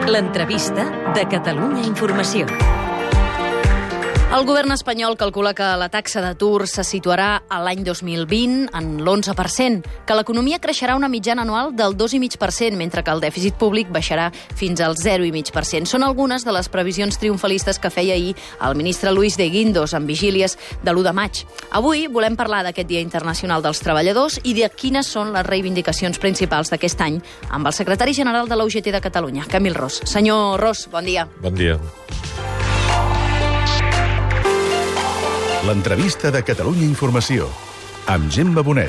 L'entrevista de Catalunya Informació. El govern espanyol calcula que la taxa d'atur se situarà a l'any 2020 en l'11%, que l'economia creixerà una mitjana anual del 2,5%, mentre que el dèficit públic baixarà fins al 0,5%. Són algunes de les previsions triomfalistes que feia ahir el ministre Luis de Guindos en vigílies de l'1 de maig. Avui volem parlar d'aquest Dia Internacional dels Treballadors i de quines són les reivindicacions principals d'aquest any amb el secretari general de la UGT de Catalunya, Camil Ros. Senyor Ros, bon dia. Bon dia. L'entrevista de Catalunya Informació, amb Gemma Bonet.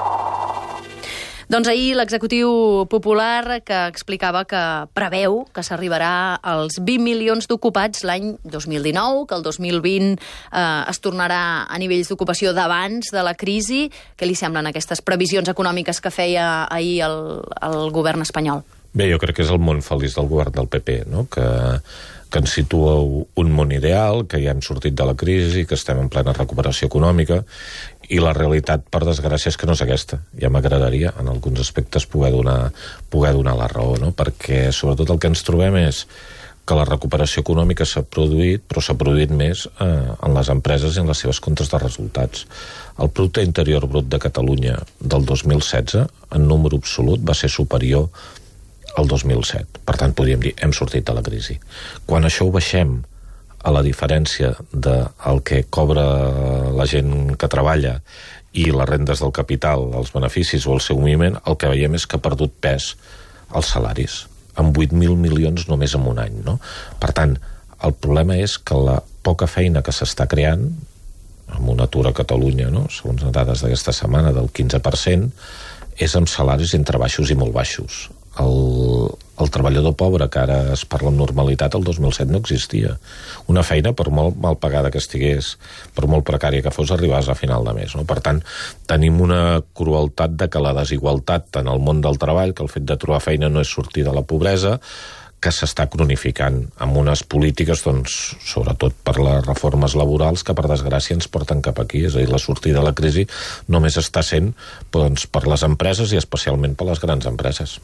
Doncs ahir l'executiu popular que explicava que preveu que s'arribarà als 20 milions d'ocupats l'any 2019, que el 2020 es tornarà a nivells d'ocupació d'abans de la crisi. Què li semblen aquestes previsions econòmiques que feia ahir el govern espanyol? Bé, jo crec que és el món feliç del govern del PP, no? que ens situa un món ideal, que ja hem sortit de la crisi, que estem en plena recuperació econòmica, i la realitat, per desgràcia, és que no és aquesta. Ja m'agradaria, en alguns aspectes, poder donar la raó, no? Perquè, sobretot, el que ens trobem és que la recuperació econòmica s'ha produït, però s'ha produït més en les empreses i en les seves comptes de resultats. El Producte Interior Brut de Catalunya del 2016, en número absolut, va ser superior al 2007. Per tant, podríem dir, hem sortit de la crisi. Quan això ho baixem a la diferència del que cobra la gent que treballa i les rendes del capital, els beneficis o el seu moviment, el que veiem és que ha perdut pes els salaris, amb 8.000 milions només en un any. No? Per tant, el problema és que la poca feina que s'està creant, amb un atur a Catalunya, no? Segons les dades d'aquesta setmana, del 15%, és amb salaris entre baixos i molt baixos. El treballador pobre, que ara es parla amb normalitat, el 2007 no existia. Una feina, per molt mal pagada que estigués, per molt precària que fos, arribàs a final de mes. No? Per tant, tenim una crueltat de que la desigualtat en el món del treball, que el fet de trobar feina no és sortir de la pobresa, que s'està cronificant amb unes polítiques, doncs, sobretot per les reformes laborals, que per desgràcia ens porten cap aquí. És a dir, la sortida de la crisi només està sent, doncs, per les empreses i especialment per les grans empreses.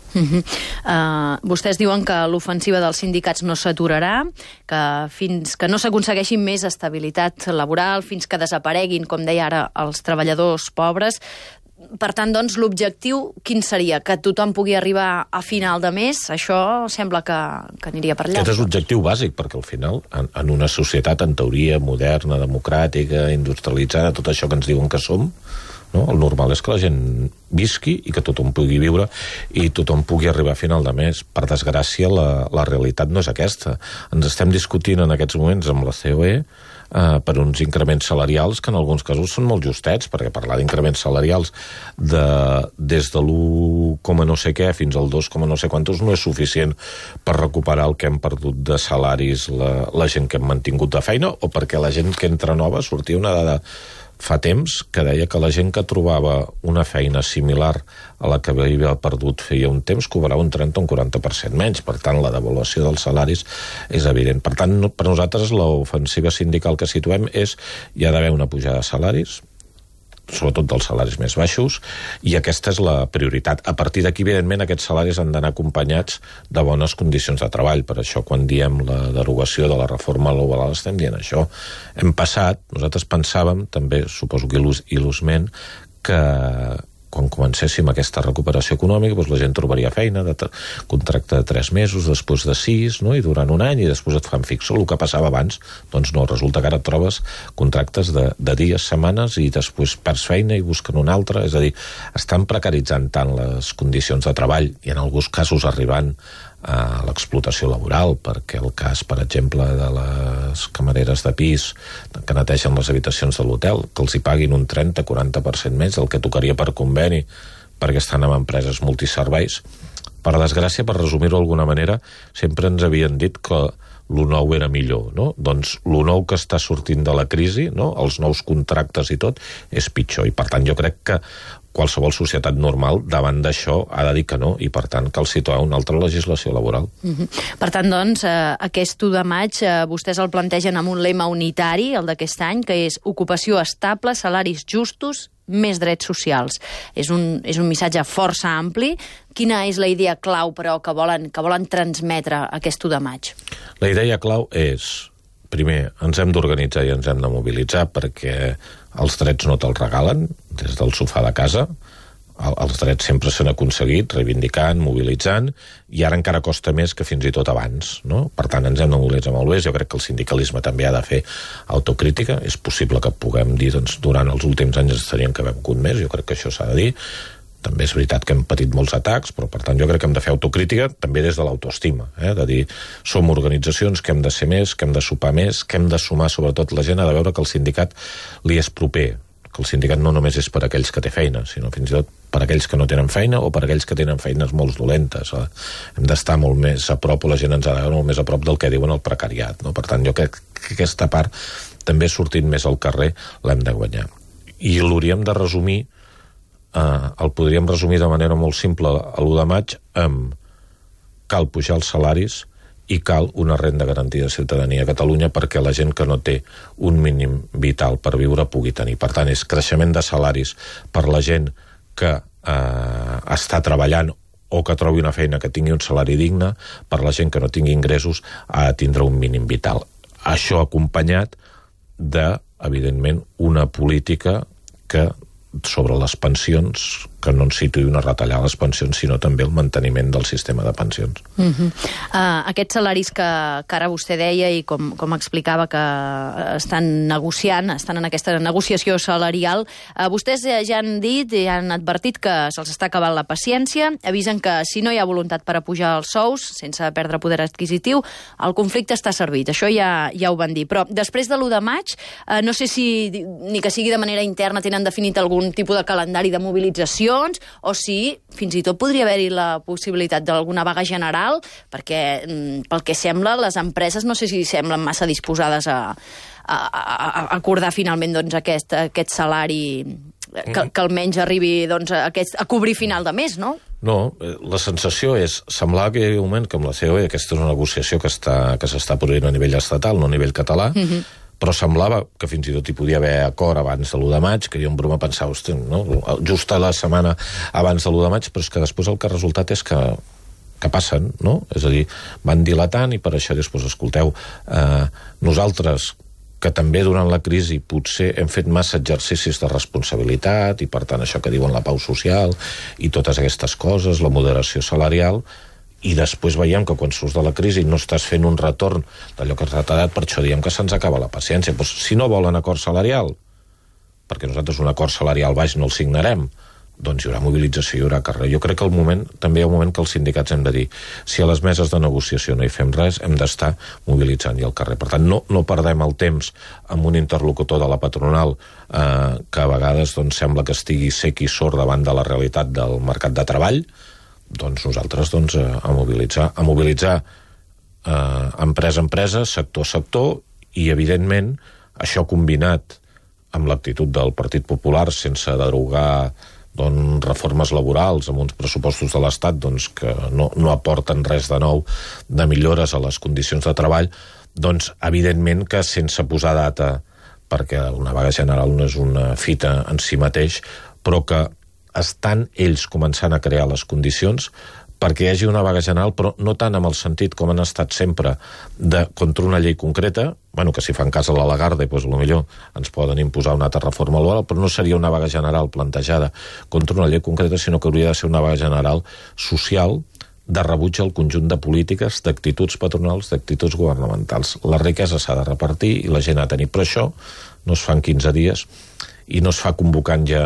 Vostès diuen que l'ofensiva dels sindicats no s'aturarà, que fins que no s'aconsegueixi més estabilitat laboral, fins que desapareguin, com deia ara, els treballadors pobres. Per tant, doncs, l'objectiu quin seria? Que tothom pugui arribar a final de mes? Això sembla que aniria per allà. Aquest és l'objectiu bàsic, perquè al final, en una societat, en teoria, moderna, democràtica, industrialitzada, tot això que ens diuen que som, no? El normal és que la gent visqui i que tothom pugui viure i tothom pugui arribar a final de mes. Per desgràcia, la realitat no és aquesta. Ens estem discutint en aquests moments amb la COE per uns increments salarials que en alguns casos són molt justets, perquè parlar d'increments salarials des de l'1, no sé què fins al 2, no sé quantos no és suficient per recuperar el que hem perdut de salaris la gent que hem mantingut de feina, o perquè la gent que entra nova, sortia una dada fa temps que deia que la gent que trobava una feina similar a la que havia perdut feia un temps cobrava un 30 o un 40% menys. Per tant, la devaluació dels salaris és evident. Per tant, per nosaltres l'ofensiva sindical que situem és hi ha d'haver una pujada de salaris, sobretot dels salaris més baixos, i aquesta és la prioritat. A partir d'aquí, evidentment, aquests salaris han d'anar acompanyats de bones condicions de treball. Per això, quan diem la derogació de la reforma laboral, estem dient això. Hem passat, nosaltres pensàvem, també suposo que il·lusment, que quan comencéssim aquesta recuperació econòmica, doncs la gent trobaria feina, contracte de 3 mesos, després de 6, no? I durant un any, i després et fan fixo. El que passava abans, doncs no, resulta que ara et trobes contractes de dies, setmanes, i després perds feina i busquen una altra. És a dir, estan precaritzant tant les condicions de treball, i en alguns casos arribant a l'explotació laboral, perquè el cas, per exemple, de les camareres de pis que netegen les habitacions de l'hotel, que els hi paguin un 30-40% més del que tocaria per conveni, perquè estan en empreses multiserveis. Per desgràcia, per resumir-ho d'alguna manera, sempre ens havien dit que l'1 era millor, no? Doncs l'1 que està sortint de la crisi, no? Els nous contractes i tot, és pitjor. I per tant jo crec que qualsevol societat normal davant d'això ha de dir que no, i per tant cal situar una altra legislació laboral. Per tant, doncs, aquest 1 de maig vostès el plantegen amb un lema unitari, el d'aquest any, que és ocupació estable, salaris justos, més drets socials. És un missatge força ampli. Quina és la idea clau, però, que volen transmetre aquest 1 de maig? La idea clau és, primer, ens hem d'organitzar i ens hem de mobilitzar perquè els drets no te'ls regalen des del sofà de casa. Els drets sempre s'han aconseguit reivindicant, mobilitzant, i ara encara costa més que fins i tot abans, no? Per tant, ens hem de mobilitzar molt bé. Jo crec que el sindicalisme també ha de fer autocrítica. És possible que puguem dir, doncs, durant els últims anys estarien que haver vingut més. Jo crec que això s'ha de dir. També és veritat que hem patit molts atacs, però per tant jo crec que hem de fer autocrítica també des de l'autoestima, de dir, som organitzacions que hem de ser més, que hem de sopar més, que hem de sumar, sobretot la gent ha de veure que el sindicat li és proper, que el sindicat no només és per aquells que té feina, sinó fins i tot per aquells que no tenen feina o per aquells que tenen feines molt dolentes. Hem d'estar molt més a prop, o la gent ens ha de veure molt més a prop del que diuen el precariat, no? Per tant, jo crec que aquesta part també sortint més al carrer l'hem de guanyar. I l'hauríem de resumir, el podríem resumir de manera molt simple a l'1 de maig amb cal pujar els salaris i cal una renda garantida de ciutadania a Catalunya perquè la gent que no té un mínim vital per viure pugui tenir. Per tant, és creixement de salaris per la gent que està treballant o que trobi una feina que tingui un salari digne, per la gent que no tingui ingressos ha de tindre un mínim vital. Això acompanyat de, evidentment, una política que sobre les pensions, que no ens situï una retallada a les pensions, sinó també el manteniment del sistema de pensions. Aquests salaris que ara vostè deia i com explicava que estan negociant, estan en aquesta negociació salarial, vostès ja han dit i han advertit que se'ls està acabant la paciència, avisen que si no hi ha voluntat per a pujar els sous, sense perdre poder adquisitiu, el conflicte està servit. Això ja ho van dir. Però després de l'1 de maig, no sé si, ni que sigui de manera interna, tenen definit algun tipus de calendari de mobilització, o si fins i tot podria haver-hi la possibilitat d'alguna vaga general, perquè pel que sembla les empreses no sé si semblen massa disposades a acordar finalment doncs, aquest salari que almenys arribi doncs, a cobrir final de mes, no? No, la sensació és, semblava que hi havia un moment que amb la COE, aquesta és una negociació que s'està produint a nivell estatal, no a nivell català, però semblava que fins i tot hi podia haver acord abans de l'1 de maig, que jo en broma pensava, hosti, no? Just a la setmana abans de l'1 de maig, però és que després el que ha resultat és que passen, no? És a dir, van dilatant i per això després, escolteu, nosaltres que també durant la crisi potser hem fet massa exercicis de responsabilitat i per tant això que diuen la pau social i totes aquestes coses, la moderació salarial, i després veiem que quan surts de la crisi no estàs fent un retorn d'allò que has retallat, per això diem que se'ns acaba la paciència. Pues, si no volen acord salarial, perquè nosaltres un acord salarial baix no el signarem, doncs hi haurà mobilització, hi haurà carrer. Jo crec que també hi ha un moment que els sindicats hem de dir, si a les meses de negociació no hi fem res, hem d'estar mobilitzant i al carrer. Per tant, no perdem el temps amb un interlocutor de la patronal que a vegades doncs, sembla que estigui sec i sord davant de la realitat del mercat de treball. Doncs nosaltres a mobilitzar empresa a empresa, sector a sector, i evidentment això combinat amb l'actitud del Partit Popular sense derogar reformes laborals amb uns pressupostos de l'Estat que no aporten res de nou de millores a les condicions de treball, doncs evidentment que sense posar data, perquè una vaga general no és una fita en si mateix, però que estan ells començant a crear les condicions perquè hi hagi una vaga general, però no tant amb el sentit com han estat sempre contra una llei concreta, que si fan cas a la Lagarde, doncs potser ens poden imposar una altra reforma laboral, però no seria una vaga general plantejada contra una llei concreta, sinó que hauria de ser una vaga general social de rebuig al conjunt de polítiques, d'actituds patronals, d'actituds governamentals. La riquesa s'ha de repartir i la gent ha de tenir, però això no es fa en 15 dies i no es fa convocant ja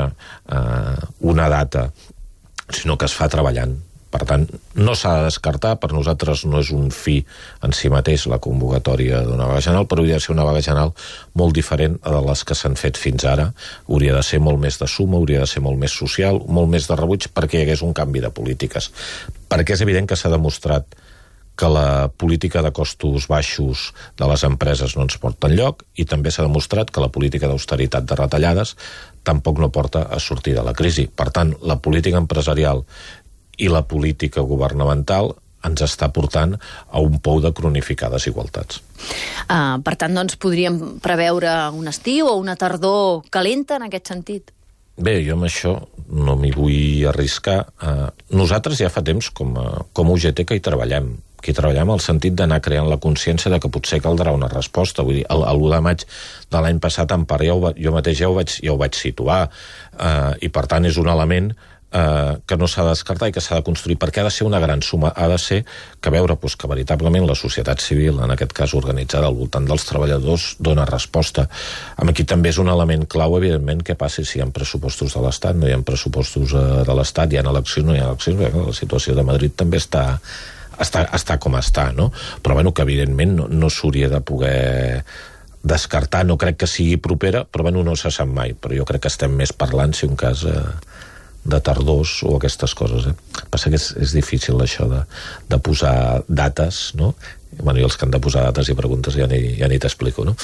una data, sinó que es fa treballant. Per tant, no s'ha de descartar, per nosaltres no és un fi en si mateix la convocatòria d'una vaga general, però hauria de ser una vaga general molt diferent de les que s'han fet fins ara. Hauria de ser molt més de suma, hauria de ser molt més social, molt més de rebuig, perquè hi hagués un canvi de polítiques. Perquè és evident que s'ha demostrat que la política de costos baixos de les empreses no ens porta enlloc, i també s'ha demostrat que la política d'austeritat de retallades tampoc no porta a sortir de la crisi. Per tant, la política empresarial i la política governamental ens està portant a un pou de cronificar desigualtats. Per tant, doncs, podríem preveure un estiu o una tardor calenta en aquest sentit? Bé, jo amb això no m'hi vull arriscar. Nosaltres ja fa temps, com a UGT, que hi treballem. Que hi treballem al sentit d'anar creant la consciència de que potser caldrà una resposta. Vull dir, l'1 de maig de l'any passat, en part, jo mateix ja ho vaig situar, i per tant és un element que no s'ha de descartar i que s'ha de construir, perquè ha de ser una gran suma, ha de ser que veure que veritablement la societat civil, en aquest cas organitzada al voltant dels treballadors, dona resposta. Aquí també és un element clau, evidentment, què passi si hi ha pressupostos de l'Estat, no hi ha pressupostos de l'Estat, hi ha eleccions, no hi ha eleccions, perquè la situació de Madrid també està com està, no? Però bueno, que evidentment no s'hauria de poder descartar, no crec que sigui propera, però bueno, no se sap mai, però jo crec que estem més parlant, si un cas de tardors o aquestes coses. Passa que és difícil això de posar dates, no? Bueno, i els que han de posar dates i preguntes ja ni t'explico, no?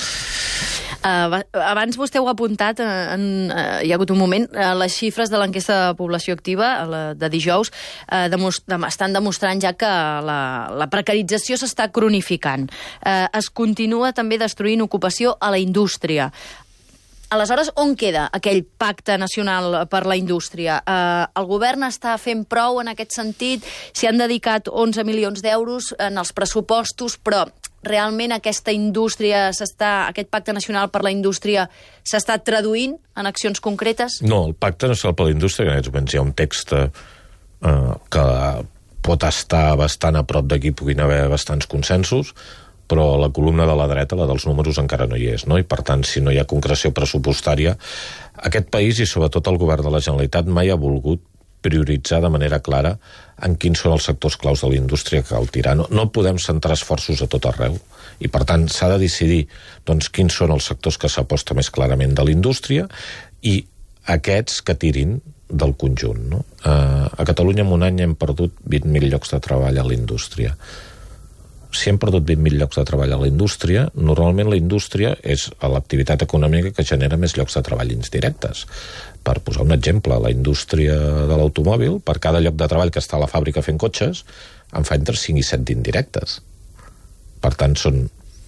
Abans vostè ho ha apuntat, hi ha hagut un moment, les xifres de l'enquesta de població activa de dijous estan demostrant ja que la precarització s'està cronificant. Es continua també destruint ocupació a la indústria. Aleshores, on queda aquell pacte nacional per la indústria? El govern està fent prou en aquest sentit? S'hi han dedicat 11 milions d'euros en els pressupostos, però realment aquesta indústria aquest pacte nacional per la indústria s'està traduint en accions concretes? No, el pacte nacional per la indústria, en aquests moments hi ha un text que pot estar bastant a prop d'aquí, puguin haver bastants consensos, però la columna de la dreta, la dels números, encara no hi és, no? I per tant, si no hi ha concreció pressupostària, aquest país i sobretot el govern de la Generalitat mai ha volgut prioritzar de manera clara en quins són els sectors claus de la indústria que cal tirar. No podem centrar esforços a tot arreu i per tant s'ha de decidir quins són els sectors que s'aposta més clarament de la indústria i aquests que tirin del conjunt, no? A Catalunya en un any hem perdut 20.000 llocs de treball a la indústria. Si hem perdut 20.000 llocs de treball a la indústria, normalment la indústria és l'activitat econòmica que genera més llocs de treball indirectes. Per posar un exemple, la indústria de l'automòbil, per cada lloc de treball que està a la fàbrica fent cotxes, en fa entre 5 i 7 d'indirectes. Per tant, són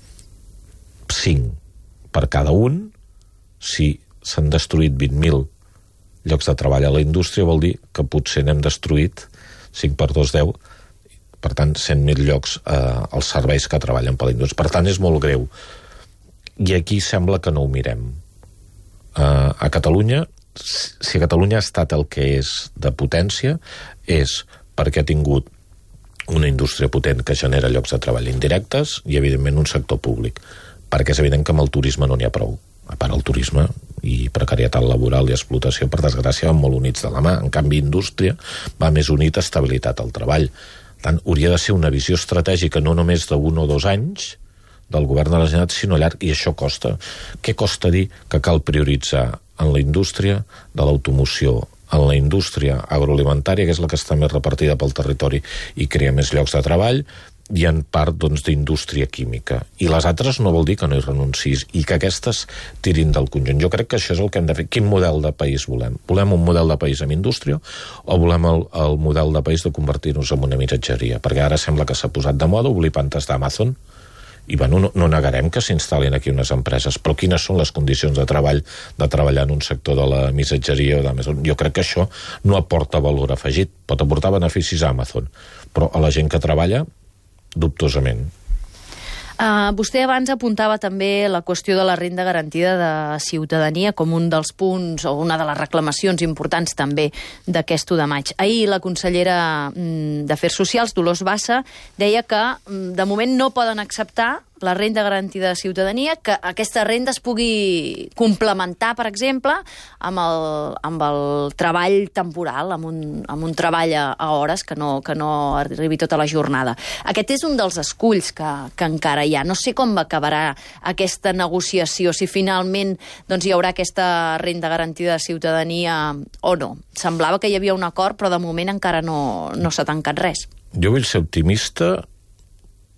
5 per cada un. Si s'han destruït 20.000 llocs de treball a la indústria, vol dir que potser n'hem destruït 5 per 2, 10, per tant, 100.000 llocs als serveis que treballen per la indústria. Per tant, és molt greu. I aquí sembla que no ho mirem. A Catalunya, si Catalunya ha estat el que és de potència, és perquè ha tingut una indústria potent que genera llocs de treball indirectes i, evidentment, un sector públic. Perquè és evident que amb el turisme no n'hi ha prou. A part, el turisme i precarietat laboral i explotació, per desgràcia, van molt units de la mà. En canvi, indústria va més unit a estabilitat al treball. Tant, hauria de ser una visió estratègica no només d'1 o 2 anys del govern de la Generalitat, sinó llarg, i això costa. Què costa dir que cal prioritzar en la indústria de l'automoció, en la indústria agroalimentària, que és la que està més repartida pel territori i crea més llocs de treball, i en part d'indústria química. I les altres no vol dir que no hi renuncis i que aquestes tirin del conjunt. Jo crec que això és el que hem de fer. Quin model de país volem? Volem un model de país amb indústria o volem el model de país de convertir-nos en una missatgeria? Perquè ara sembla que s'ha posat de moda oblir pantes d'Amazon i bueno, no negarem que s'instal·lin aquí unes empreses, però quines són les condicions de treball de treballar en un sector de la missatgeria o d'Amazon? Jo crec que això no aporta valor afegit. Pot aportar beneficis a Amazon, però a la gent que treballa dubtosament. Vostè abans apuntava també la qüestió de la renda garantida de ciutadania com un dels punts o una de les reclamacions importants també d'aquest 1 de maig. Ahir la consellera d'Afers Socials, Dolors Bassa, deia que de moment no poden acceptar la renda garantida de ciutadania, que aquesta renda es pugui complementar, per exemple, amb el treball temporal, amb un treball a hores que no arribi tota la jornada. Aquest és un dels esculls que encara hi ha. No sé com acabarà aquesta negociació, si finalment hi haurà aquesta renda garantida de ciutadania o no. Semblava que hi havia un acord, però de moment encara no s'ha tancat res. Jo vull ser optimista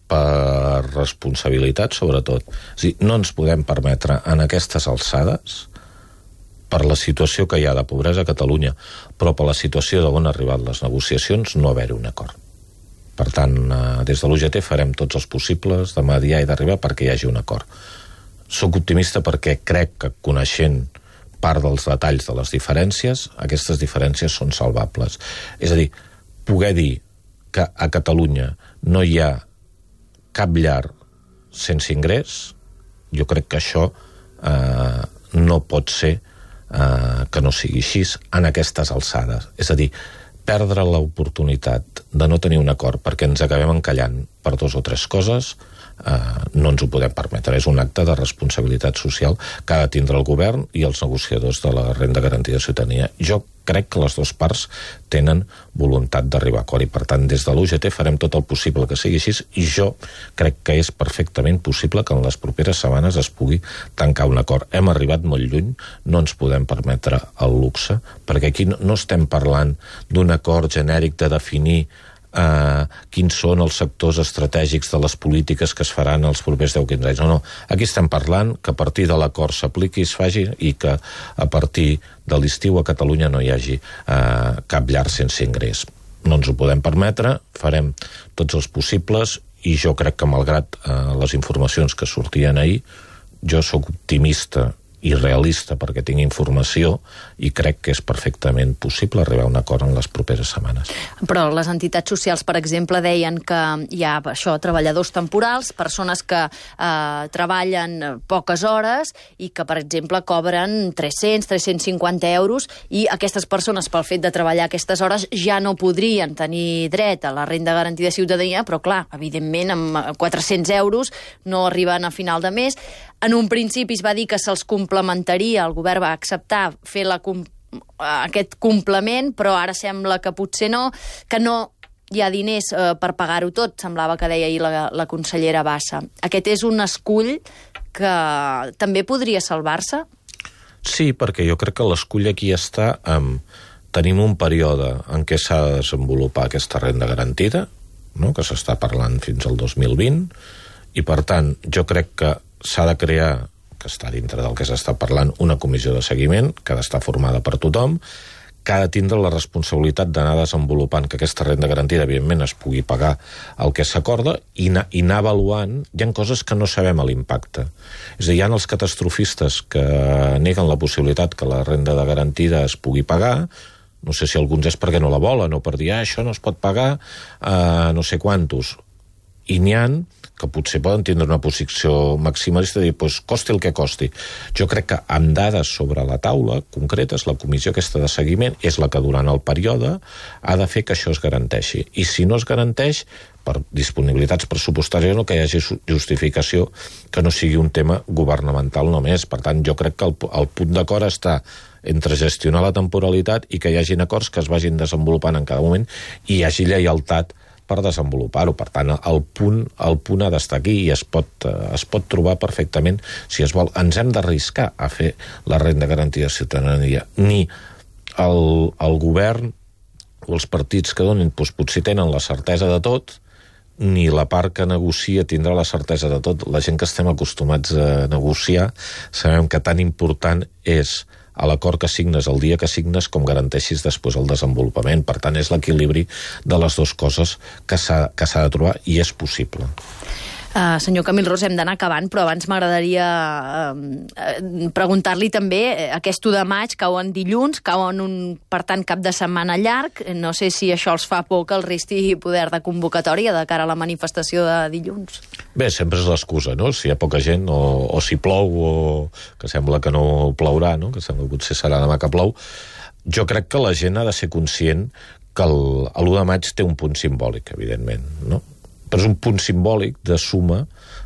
per responsabilitat, sobretot. És a dir, no ens podem permetre en aquestes alçades, per la situació que hi ha de pobresa a Catalunya, però per la situació d'on han arribat les negociacions, no haver-hi un acord. Per tant, des de l'UGT farem tots els possibles de mediar i d'arribar perquè hi hagi un acord. Soc optimista perquè crec que, coneixent part dels detalls de les diferències, aquestes diferències són salvables. És a dir, poder dir que a Catalunya no hi ha cap llar sense ingrés, jo crec que això no pot ser que no sigui així en aquestes alçades. És a dir, perdre l'oportunitat de no tenir un acord perquè ens acabem encallant per 2 o 3 coses, no ens ho podem permetre. És un acte de responsabilitat social que ha de tindre el govern i els negociadors de la renda garantida de ciutadania. Jo crec que les dues parts tenen voluntat d'arribar a acord i, per tant, des de l'UGT farem tot el possible que sigui així i jo crec que és perfectament possible que en les properes setmanes es pugui tancar un acord. Hem arribat molt lluny, no ens podem permetre el luxe, perquè aquí no estem parlant d'un acord genèric de definir quins són els sectors estratègics de les polítiques que es faran els propers 10-15 anys. No. Aquí estem parlant que a partir de l'acord s'apliqui i es faci i que a partir de l'estiu a Catalunya no hi hagi cap llar sense ingrés. No ens ho podem permetre, farem tots els possibles i jo crec que, malgrat les informacions que sortien ahir, jo sóc optimista i realista perquè tinc informació i crec que és perfectament possible arribar a un acord en les properes setmanes. Però les entitats socials, per exemple, deien que hi ha treballadors temporals, persones que treballen poques hores i que, per exemple, cobren 300-350 euros i aquestes persones, pel fet de treballar aquestes hores, ja no podrien tenir dret a la renda garantida de ciutadania, però, clar, evidentment, amb 400 euros no arriben a final de mes. En un principi es va dir que se'ls complementaria, el govern va acceptar fer aquest complement, però ara sembla que potser no, que no hi ha diners per pagar-ho tot, semblava que deia ahir la consellera Bassa. Aquest és un escull que també podria salvar-se? Sí, perquè jo crec que l'escull aquí està tenim un període en què s'ha de desenvolupar aquesta renda garantida, no? Que s'està parlant fins al 2020, i per tant jo crec que s'ha de crear, que està dintre del que s'està parlant, una comissió de seguiment que ha d'estar formada per tothom, que ha de tindre la responsabilitat d'anar desenvolupant que aquesta renda garantida, evidentment, es pugui pagar el que s'acorda i anar avaluant. Hi ha coses que no sabem l'impacte. És a dir, hi ha els catastrofistes que neguen la possibilitat que la renda de garantida es pugui pagar. No sé si alguns és perquè no la volen o per dir, això no es pot pagar no sé quantos. I n'hi ha que potser poden tindre una posició maximalista de dir, doncs costi el que costi. Jo crec que amb dades sobre la taula concretes, la comissió aquesta de seguiment és la que durant el període ha de fer que això es garanteixi. I si no es garanteix, per disponibilitats pressupostàries, no, que hi hagi justificació que no sigui un tema governamental només. Per tant, jo crec que el punt d'acord està entre gestionar la temporalitat i que hi hagin acords que es vagin desenvolupant en cada moment i hi hagi lleialtat per desenvolupar-ho. Per tant, el punt ha d'estar aquí i es pot trobar perfectament si es vol. Ens hem d'arriscar a fer la renda garantida de ciutadania. Ni el govern o els partits que donin potser tenen la certesa de tot, ni la part que negocia tindrà la certesa de tot. La gent que estem acostumats a negociar sabem que tan important és a l'acord que signes el dia que signes com garanteixis després el desenvolupament. Per tant, és l'equilibri de les dues coses que s'ha de trobar i és possible. Senyor Camil Ros, hem d'anar acabant, però abans m'agradaria preguntar-li també, aquest 1 de maig cau en dilluns, cau en per tant, cap de setmana llarg. No sé si això els fa por que el resti poder de convocatòria de cara a la manifestació de dilluns. Bé, sempre és l'excusa, no? Si hi ha poca gent o si plou o que sembla que no plourà, no? Que sembla que potser serà demà que plou. Jo crec que la gent ha de ser conscient que l'1 de maig té un punt simbòlic, evidentment, no? Però és un punt simbòlic de suma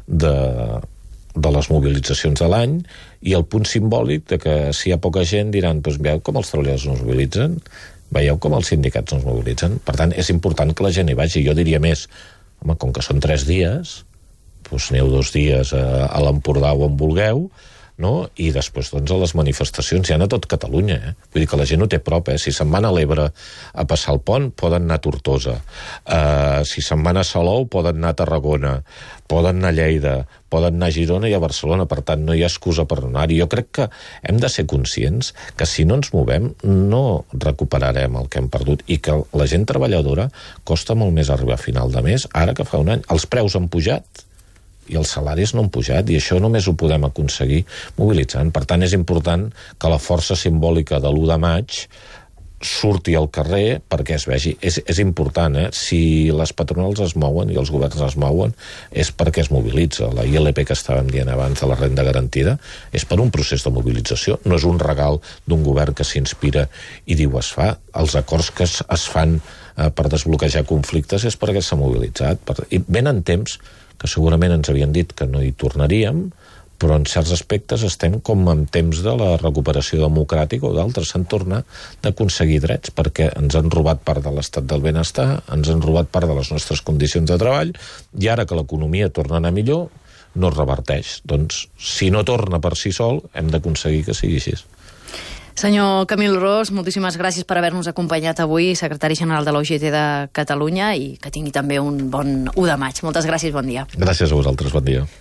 de les mobilitzacions de l'any i el punt simbòlic de que si hi ha poca gent diran, doncs veieu com els treballadors no es mobilitzen, veieu com els sindicats no es mobilitzen. Per tant, és important que la gent hi vagi. Jo diria més, home, com que són 3 dies, doncs aneu 2 dies a l'Empordà o on vulgueu, no? I després, doncs, a les manifestacions hi ha a tot Catalunya, Vull dir que la gent ho té prop, Si se'n van a l'Ebre a passar el pont, poden anar a Tortosa. Si se'n van a Salou, poden anar a Tarragona. Poden anar a Lleida, poden anar a Girona i a Barcelona. Per tant, no hi ha excusa per anar-hi. Jo crec que hem de ser conscients que si no ens movem no recuperarem el que hem perdut i que la gent treballadora costa molt més arribar a final de mes. Ara que fa un any, els preus han pujat i els salaris no han pujat, i això només ho podem aconseguir mobilitzant. Per tant, és important que la força simbòlica de l'1 de maig surti al carrer perquè es vegi. És important, Si les patronals es mouen i els governs es mouen és perquè es mobilitza. La ILP que estàvem dient abans de la renda garantida és per un procés de mobilització. No és un regal d'un govern que s'inspira i diu es fa. Els acords que es fan per desbloquejar conflictes és perquè s'ha mobilitzat. I venen temps que segurament ens havien dit que no hi tornaríem, però en certs aspectes estem com en temps de la recuperació democràtica o d'altres. S'han tornat d'aconseguir drets perquè ens han robat part de l'estat del benestar, ens han robat part de les nostres condicions de treball, i ara que l'economia torna a anar millor, no es reverteix. Doncs, si no torna per si sol, hem d'aconseguir que sigui així. Senyor Camil Ros, moltíssimes gràcies per haver-nos acompanyat avui, secretari general de la UGT de Catalunya, i que tingui també un bon 1 de maig. Moltes gràcies, bon dia. Gràcies a vosaltres, bon dia.